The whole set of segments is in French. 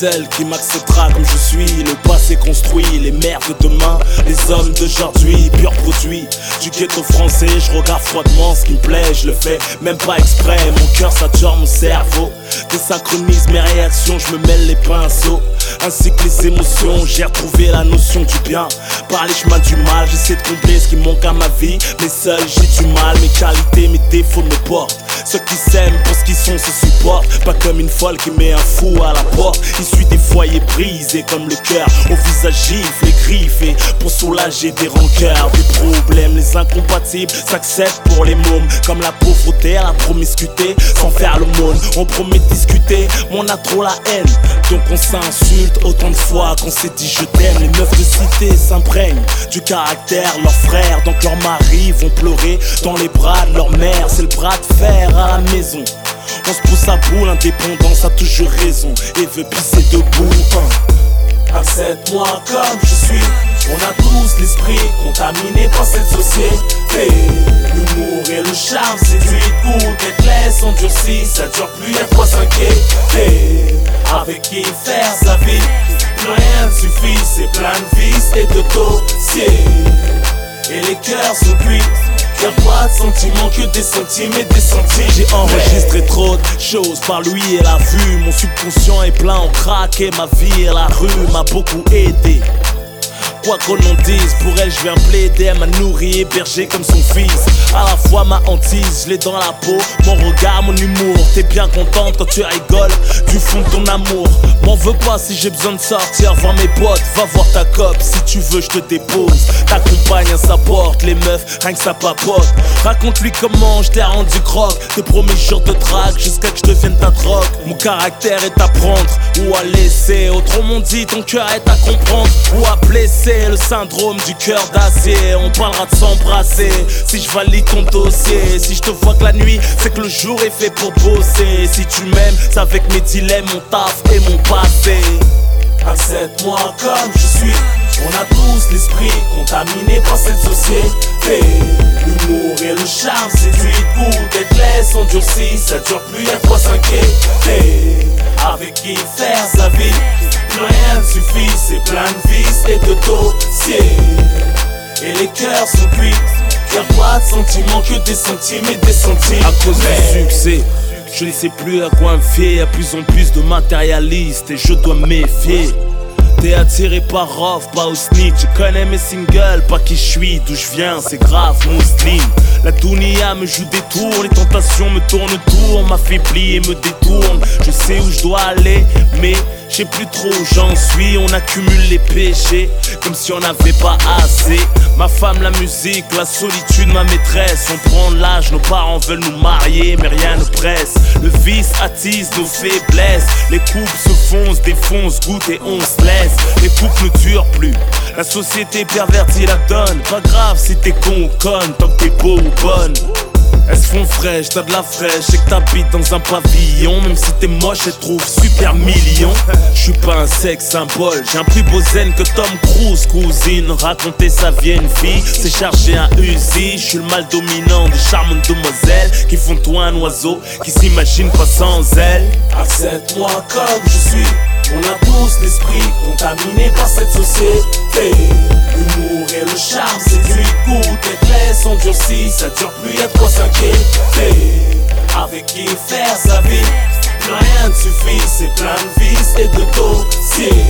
seul qui m'acceptera comme je suis. Le passé construit les mères de demain, les hommes d'aujourd'hui, pur produit du ghetto français. Je regarde froidement ce qui me plaît, je le fais même pas exprès. Mon cœur sature mon cerveau, désynchronise mes réactions, je me mêle les pinceaux ainsi que les émotions. J'ai retrouvé la notion du bien par les chemins du mal. J'essaie de combler ce qui manque à ma vie, mais seul j'ai du mal. Mes qualités, mes défauts me portent. Ceux qui s'aiment pour ce qu'ils sont se supportent, pas comme une folle qui met un fou à la porte. Issu des foyers brisés comme le cœur au visage gifle, les griffes et pour soulager des rancœurs, des problèmes. Les incompatibles s'acceptent pour les mômes, comme la pauvreté à la promiscuité, sans faire le monde. On promet de discuter, mais on a trop la haine, donc on s'insulte autant de fois qu'on s'est dit je t'aime. Les meufs de cité s'imprègnent du caractère, leurs frères, donc leurs maris vont pleurer dans les bras de leur mère. C'est le bras de fer à la maison. On se pousse à bout, l'indépendance a toujours raison et veut pisser debout. Accepte-moi comme je suis. On a tous l'esprit contaminé par cette société. L'humour et le charme séduit, goût d'être laisse endurci. Ça dure plus, y'a quoi s'inquiéter. Avec qui faire sa vie, plus rien ne suffit. C'est plein de vices et de dossiers. Et les cœurs sont cuits. Y'a pas de sentiments que des centimes et des centimes. J'ai enregistré trop de choses par lui et la vue. Mon subconscient est plein en crack et ma vie et la rue m'a beaucoup aidé. Quoi qu'on en dise, pour elle je viens plaider. Elle m'a nourri, hébergé comme son fils. À la fois ma hantise, je l'ai dans la peau. Mon regard, mon humour. T'es bien contente quand tu rigoles du fond de ton amour. M'en veux pas si j'ai besoin de sortir voir mes potes. Va voir ta cop, si tu veux je te dépose. Ta compagne à sa porte, les meufs, rien que ça papote. Raconte-lui comment je t'ai rendu croque. Tes premiers jours de drague jusqu'à que je devienne ta drogue. Mon caractère est à prendre ou à laisser. Autrement dit, ton cœur est à comprendre ou à blesser. Le syndrome du cœur d'acier. On parlera de s'embrasser si je valide ton dossier. Si je te vois que la nuit, c'est que le jour est fait pour bosser. Si tu m'aimes, c'est avec mes dilemmes, mon taf et mon passé. Accepte-moi comme je suis. On a tous l'esprit contaminé par cette société. L'humour et le charme séduit, goût d'être laisse endurci. Ça dure plus, y'a quoi s'inquiéter. Avec qui faire sa vie, plus rien ne suffit. C'est plein de vices et de dossiers. Et les cœurs sont cuits. Y'a pas de sentiments que des centimes et des centimes. À cause du succès, je ne sais plus à quoi me fier. Y'a plus en plus de matérialistes et je dois me méfier. T'es attiré par Rof, pas au snitch. Je connais mes singles, pas qui je suis, d'où je viens, c'est grave, mon slim. La dunia me joue des tours, les tentations me tournent autour, m'affaiblit et me détourne. Je sais où je dois aller, mais je sais plus trop où j'en suis. On accumule les péchés, comme si on n'avait pas assez. Ma femme, la musique, la solitude, ma maîtresse. On prend de l'âge, nos parents veulent nous marier, mais rien ne presse. Le vice attise nos faiblesses. Les couples se foncent, défoncent, goûtent et on se laisse. Les couples ne durent plus, la société pervertit la donne. Pas grave si t'es con ou conne, tant que t'es beau ou bonne. Elles se font fraîches, t'as de la fraîche, et que t'habites dans un pavillon. Même si t'es moche, elles trouvent super million. J'suis pas un sexe symbole, j'ai un plus beau zen que Tom Cruise, cousine. Raconter sa vie à une fille, c'est charger un Uzi. J'suis le mal dominant des charmantes demoiselles qui font toi un oiseau, qui s'imagine pas sans elle. Accepte-moi comme je suis. On a tous l'esprit contaminé par cette société. L'humour et le charme séduit, goût d'être laisse endurci. Ça dure plus, y'a de quoi s'inquiéter. Avec qui faire sa vie, plus rien ne suffit. C'est plein de vices et de dossiers.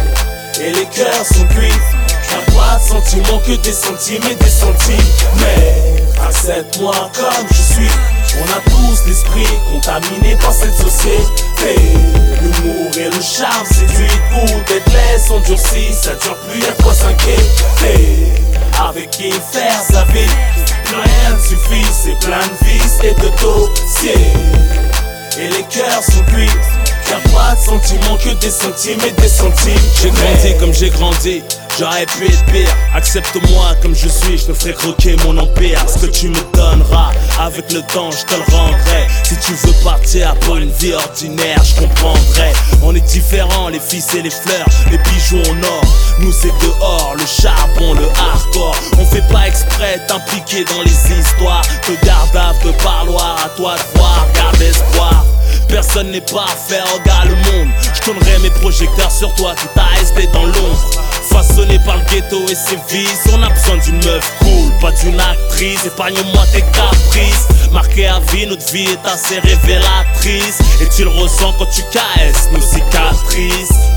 Et les cœurs sont cuits. Y'a pas de sentiments que des centimes et des centimes. Mais accepte-moi comme je suis. On a tous l'esprit contaminé par cette société. L'humour et le charme séduit, goût d'être laisse endurci. Ça dure plus, y'a de quoi s'inquiéter. Avec qui faire sa vie, plus rien ne suffit. C'est plein de vices et de dossiers. Et les cœurs sont cuits. Y'a pas de sentiments que des centimes et des centimes. J'ai grandi comme j'ai grandi, j'aurais pu être pire. Accepte-moi comme je suis, je te ferai croquer mon empire. Ce que tu me donneras, avec le temps je te le rendrai. Si tu veux partir pour une vie ordinaire, je comprendrai. On est différents, les fils et les fleurs, les bijoux en or. Nous c'est dehors, le charbon, le hardcore. On fait pas exprès t'impliquer dans les histoires. De garde-ave, de parloir, à toi de voir, garde espoir. Personne personne n'est parfait, regarde le monde. Je tournerai mes projecteurs sur toi qui t'a resté dans l'ombre. Façonné par le ghetto et ses vices, on a besoin d'une meuf cool, pas d'une actrice. Épargne-moi tes caprices. Marqué à vie, notre vie est assez révélatrice. Et tu le ressens quand tu caresses nos cicatrices.